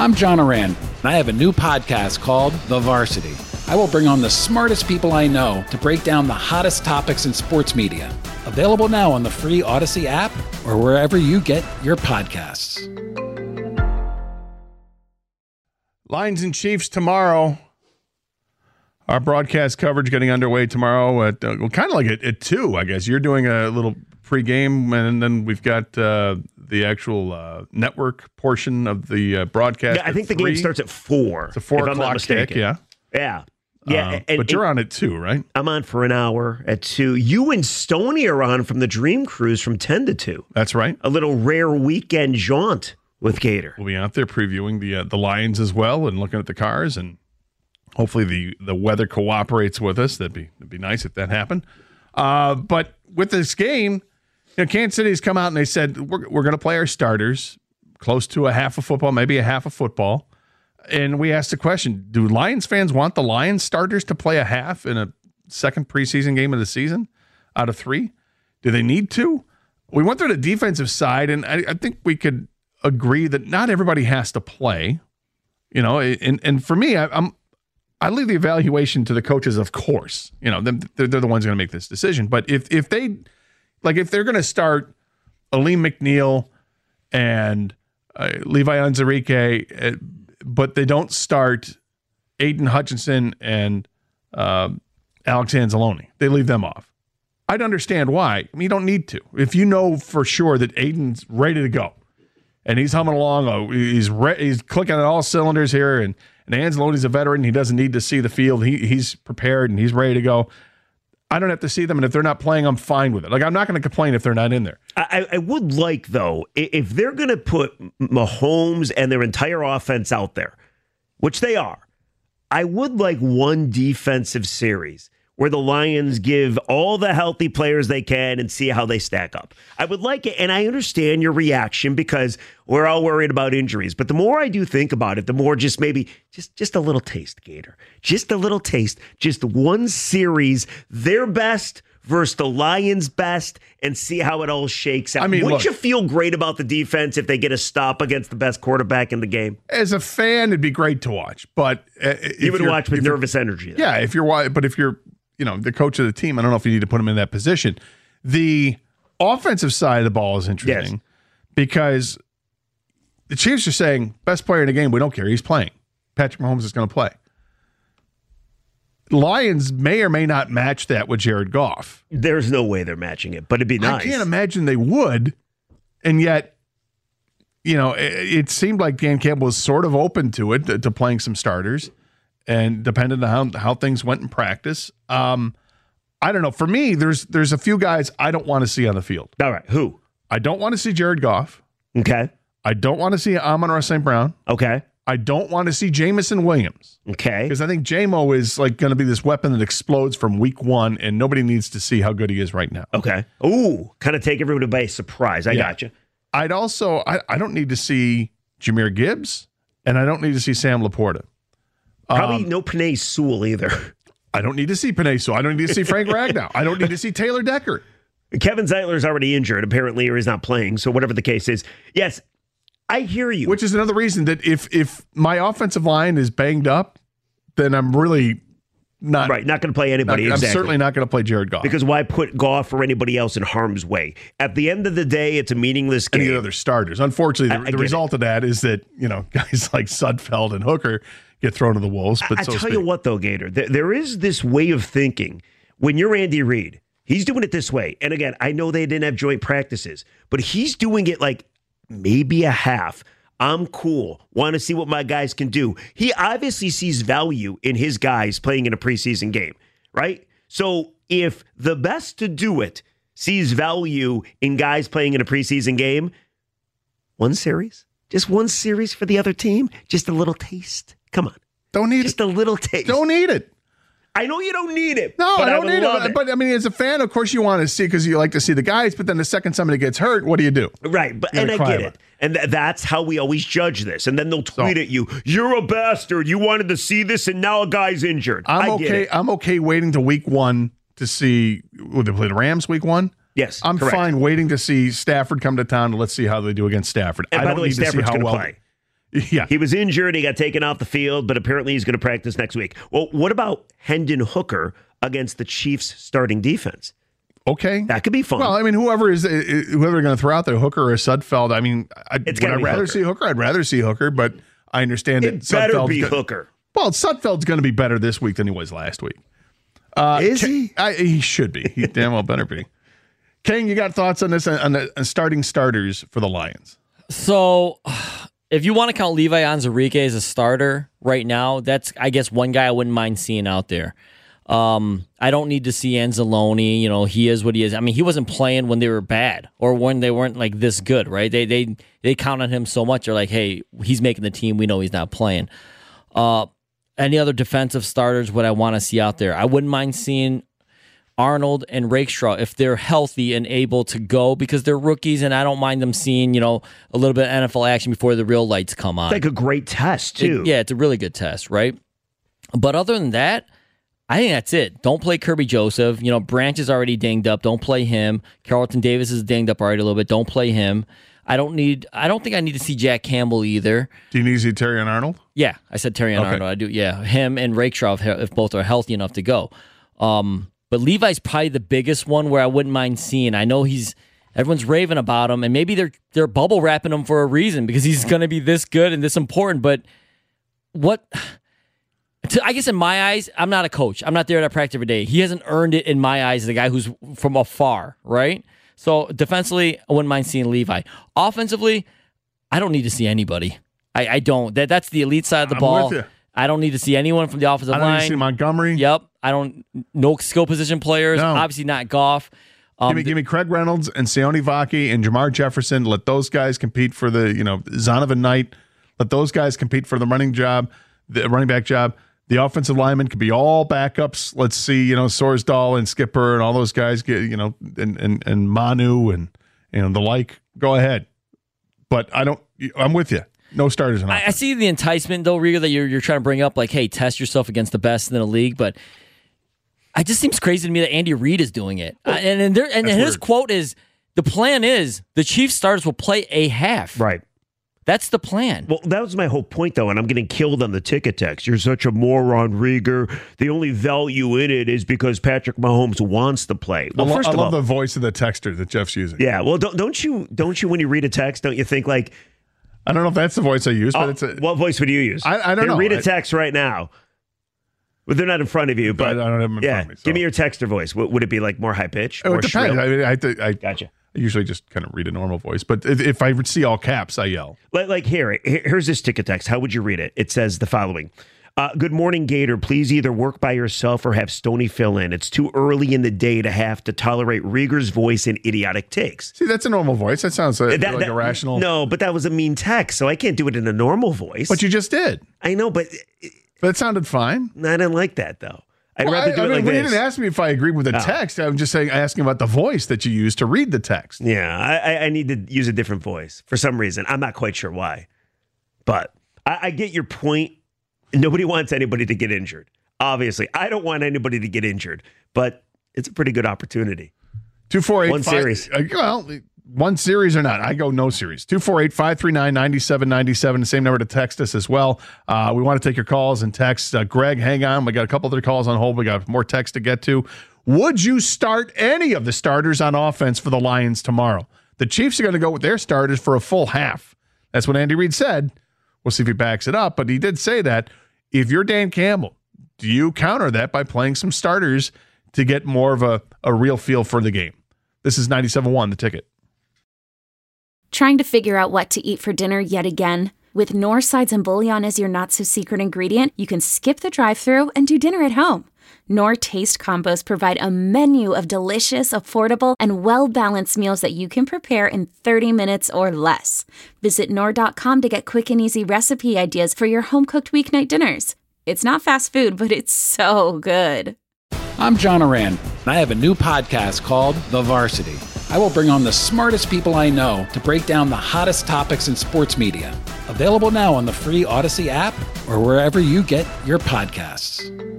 I'm John Oran, and I have a new podcast called The Varsity. I will bring on the smartest people I know to break down the hottest topics in sports media. Available now on the free Odyssey app or wherever you get your podcasts. Lions and Chiefs tomorrow. Our broadcast coverage getting underway tomorrow at kind of like at 2, I guess. You're doing a little pregame, and then we've got the actual network portion of the broadcast. Yeah, I think the game starts at 4. It's a 4 o'clock kick, yeah. Yeah. But you're on at 2, right? I'm on for an hour at 2. You and Stoney are on from the Dream Cruise from 10 to 2. That's right. A little rare weekend jaunt with Gator. We'll be out there previewing the Lions as well and looking at the cars, and hopefully the weather cooperates with us. That'd be nice if that happened. But with this game, Kansas City's come out and they said we're going to play our starters close to a half of football, maybe a half of football. And we asked the question, do Lions fans want the Lions starters to play a half in a second preseason game of the season out of 3? Do they need to? We went through the defensive side, and I think we could agree that not everybody has to play. And for me, I leave the evaluation to the coaches, of course. They're the ones going to make this decision. But if they're going to start Aleem McNeil and Levi Onwuzurike, but they don't start Aiden Hutchinson and Alex Anzalone, they leave them off. I'd understand why. I mean, you don't need to. If you know for sure that Aiden's ready to go and he's humming along, he's clicking on all cylinders here, and Anzalone's a veteran, he doesn't need to see the field. He's prepared and he's ready to go. I don't have to see them, and if they're not playing, I'm fine with it. Like, I'm not going to complain if they're not in there. I would like, though, if they're going to put Mahomes and their entire offense out there, which they are, I would like one defensive series where the Lions give all the healthy players they can and see how they stack up. I would like it, and I understand your reaction because we're all worried about injuries. But the more I do think about it, the more just maybe just a little taste, Gator. Just a little taste. Just one series, their best versus the Lions' best, and see how it all shakes out. Wouldn't you feel great about the defense if they get a stop against the best quarterback in the game? As a fan, it'd be great to watch. But you would watch with nervous energy. Though. Yeah, if you're the coach of the team, I don't know if you need to put him in that position. The offensive side of the ball is interesting because the Chiefs are saying, best player in the game, we don't care. He's playing. Patrick Mahomes is going to play. Lions may or may not match that with Jared Goff. There's no way they're matching it, but it'd be nice. I can't imagine they would, and yet, it seemed like Dan Campbell was sort of open to it, to playing some starters. And depending on how things went in practice, I don't know. For me, there's a few guys I don't want to see on the field. All right, who? I don't want to see Jared Goff. Okay. I don't want to see Amon-Ra St. Brown. Okay. I don't want to see Jameson Williams. Okay. Because I think J-Mo is like going to be this weapon that explodes from week 1, and nobody needs to see how good he is right now. Okay. Ooh, kind of take everybody by surprise. I got you. I'd also, I don't need to see Jahmyr Gibbs, and I don't need to see Sam Laporta. Probably no Penei Sewell either. I don't need to see Penei Sewell. I don't need to see Frank Ragnow. I don't need to see Taylor Decker. Kevin Zeitler's already injured, apparently, or he's not playing. So whatever the case is, yes, I hear you. Which is another reason that if my offensive line is banged up, then I'm really not going to play anybody. I'm certainly not going to play Jared Goff. Because why put Goff or anybody else in harm's way? At the end of the day, it's a meaningless game. Any other starters. Unfortunately, the result of that is that guys like Sudfeld and Hooker get thrown to the wolves. But I tell you what, though, Gator, there is this way of thinking. When you're Andy Reid, he's doing it this way. And again, I know they didn't have joint practices, but he's doing it like maybe a half. I'm cool. Want to see what my guys can do. He obviously sees value in his guys playing in a preseason game, right? So if the best to do it sees value in guys playing in a preseason game, one series, just one series for the other team, just a little taste. Come on. Don't need just a little taste. Don't need it. I know you don't need it. No, I don't need it. But I mean, as a fan, of course, you want to see because you like to see the guys. But then the second somebody gets hurt, what do you do? Right. And I get it. And that's how we always judge this. And then they'll tweet at you, "You're a bastard. You wanted to see this, and now a guy's injured." I'm okay waiting to week 1 to see. Will they play the Rams week 1? Yes, I'm fine waiting to see Stafford come to town. And let's see how they do against Stafford. And by the way, Stafford's going to play. Yeah. He was injured. He got taken off the field, but apparently he's going to practice next week. Well, what about Hendon Hooker against the Chiefs starting defense? Okay. That could be fun. Well, I mean, whoever they're going to throw out there, Hooker or Sudfeld, I mean, It's would gotta I be rather Hooker. see Hooker? I'd rather see Hooker, but I understand that It better Sudfeld's be Hooker. Well, Sudfeld's going to be better this week than he was last week. Is he? He should be. He damn well better be. King, you got thoughts on this, on the starting starters for the Lions? So, if you want to count Levi Onwuzurike as a starter right now, that's, I guess, one guy I wouldn't mind seeing out there. I don't need to see Anzalone. You know, he is what he is. I mean, he wasn't playing when they were bad or when they weren't like this good, right? They count on him so much. They're like, hey, he's making the team. We know he's not playing. Any other defensive starters would I want to see out there? I wouldn't mind seeing Arnold and Rakestraw if they're healthy and able to go because they're rookies, and I don't mind them seeing, a little bit of NFL action before the real lights come on. It's like a great test, too. It's a really good test, right? But other than that, I think that's it. Don't play Kirby Joseph. Branch is already dinged up. Don't play him. Carlton Davis is dinged up already a little bit. Don't play him. I don't think I need to see Jack Campbell either. Do you need to see Terry and Arnold? Yeah, I said Terry and Arnold. I do. Yeah, him and Rakestraw if both are healthy enough to go. But Levi's probably the biggest one where I wouldn't mind seeing. I know everyone's raving about him, and maybe they're bubble wrapping him for a reason because he's going to be this good and this important. But what? I guess in my eyes, I'm not a coach. I'm not there at practice every day. He hasn't earned it in my eyes as a guy who's from afar, right? So defensively, I wouldn't mind seeing Levi. Offensively, I don't need to see anybody. I don't. That's the elite side of the ball. With you. I don't need to see anyone from the offensive I don't line. need to see Montgomery. Yep. No skill position players. No. Obviously not Goff. Give me Craig Reynolds and Sione Vaki and Jamar Jefferson. Let those guys compete for the, Zonovan Knight. Let those guys compete for the running back job. The offensive linemen could be all backups. Let's see, Sorsdal and Skipper and all those guys get, and Manu and the like. Go ahead. But I'm with you. No starters in offense. I see the enticement, though, Riga, that you're trying to bring up, like, hey, test yourself against the best in the league. But it just seems crazy to me that Andy Reid is doing it. And his quote is, the plan is the Chiefs starters will play a half. Right. That's the plan. Well, that was my whole point, though, and I'm getting killed on the ticket text. You're such a moron, Rieger. The only value in it is because Patrick Mahomes wants to play. Well, first of all, I love the voice of the texter that Jeff's using. Yeah, well, don't you when you read a text, don't you think like, I don't know if that's the voice I use, but what voice would you use? I don't know. Read a text right now. Well, they're not in front of you, but I don't have them in front of me. So. Give me your texter voice. Would it be like more high pitch? It depends. Shrill? I gotcha. I usually just kind of read a normal voice, but if I see all caps, I yell. Like here's this ticket text. How would you read it? It says the following. Good morning, Gator. Please either work by yourself or have Stoney fill in. It's too early in the day to have to tolerate Rieger's voice and idiotic takes. See, that's a normal voice. That sounds like a rational. No, but that was a mean text, so I can't do it in a normal voice. But you just did. I know, but that sounded fine. I didn't like that, though. I'd rather do it like this. You didn't ask me if I agreed with the text. I'm just asking about the voice that you use to read the text. Yeah, I need to use a different voice for some reason. I'm not quite sure why. But I get your point. Nobody wants anybody to get injured. Obviously, I don't want anybody to get injured, but it's a pretty good opportunity. 248 one series. One series or not. I go no series. 248-539-9797. The same number to text us as well. We want to take your calls and texts. Greg, hang on. We got a couple other calls on hold. We got more text to get to. Would you start any of the starters on offense for the Lions tomorrow? The Chiefs are going to go with their starters for a full half. That's what Andy Reid said. We'll see if he backs it up, but he did say that. If you're Dan Campbell, do you counter that by playing some starters to get more of a real feel for the game? This is 97.1, The Ticket. Trying to figure out what to eat for dinner yet again? With Knorr sides and bouillon as your not-so-secret ingredient, you can skip the drive-thru and do dinner at home. Knorr Taste Combos provide a menu of delicious, affordable, and well-balanced meals that you can prepare in 30 minutes or less. Visit Knorr.com to get quick and easy recipe ideas for your home-cooked weeknight dinners. It's not fast food, but it's so good. I'm John Oran, and I have a new podcast called The Varsity. I will bring on the smartest people I know to break down the hottest topics in sports media. Available now on the free Odyssey app or wherever you get your podcasts.